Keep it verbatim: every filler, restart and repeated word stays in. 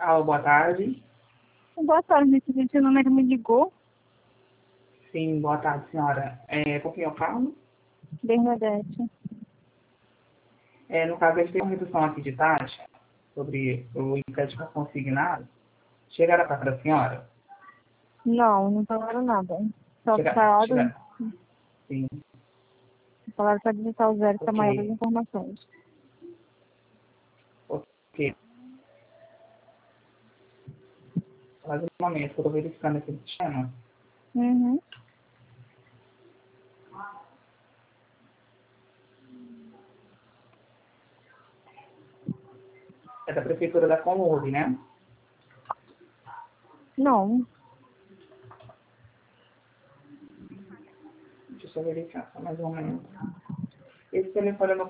Alô, boa tarde. Boa tarde, esse número me ligou. Sim, boa tarde, senhora. É, com quem eu falo? Bernadette. É, no caso, a gente tem uma redução aqui de taxa sobre o empréstimo consignado. Chegaram a para a senhora? Não, não falaram nada. Só Chega, falaram, chega, sim, falaram para digitar o zero para maiores ok, informações. ok. Mais um momento, que eu estou verificando aqui no sistema. Uhum. É da Prefeitura da Comurb, né? Não. Deixa eu só verificar, só mais um momento. Esse telefone é no